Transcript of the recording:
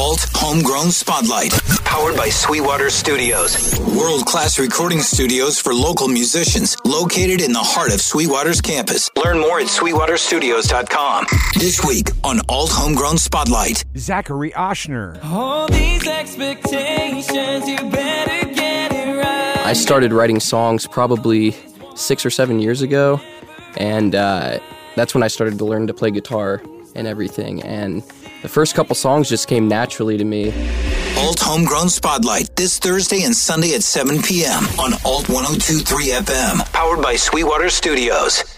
Alt Homegrown Spotlight, powered by Sweetwater Studios. World-class recording studios for local musicians, located in the heart of Sweetwater's campus. Learn more at sweetwaterstudios.com. This week on Alt Homegrown Spotlight. Zachary Oshner. All these expectations, you better get it right. I started writing songs probably 6 or 7 years ago, and that's when I started to learn to play guitar and everything, and the first couple songs just came naturally to me. Alt Homegrown Spotlight, this Thursday and Sunday at 7 p.m. on Alt 102.3 FM, powered by Sweetwater Studios.